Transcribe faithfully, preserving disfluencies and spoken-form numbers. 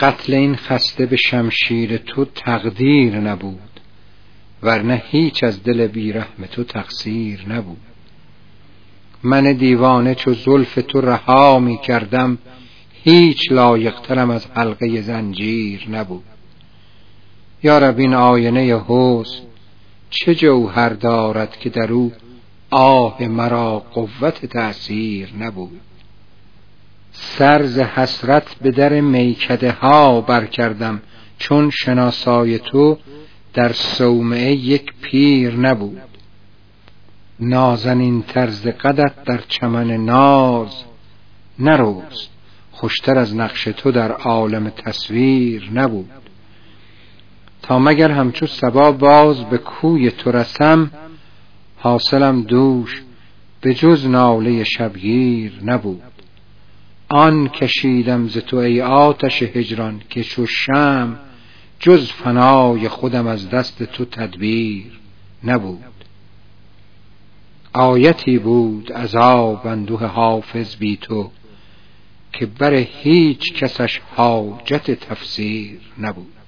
قتل این خسته به شمشیر تو تقدیر نبود، ورنه هیچ از دل بیرحم تو تقصیر نبود. من دیوانه چو زلف تو رها می کردم، هیچ لایق ترم از حلقه زنجیر نبود. یا رب این آینه حسن چه جوهر دارد که در او آه مرا قوت تأثیر نبود. سر ز حسرت به در میکده ها بر کردم، چون شناسای تو در صومعه یک پیر نبود. نازنین طرز قدت در چمن ناز نرست، خوشتر از نقش تو در عالم تصویر نبود. تا مگر همچو صبا باز به کوی تو رسم، حاصلم دوش به جز ناله شبگیر نبود. آن کشیدم ز تو ای آتش هجران، که چو شمع جز فنای خودم از دست تو تدبیر نبود. آیتی بود عذاب اندوه حافظ بی تو، که بر هیچ کسش حاجت تفسیر نبود.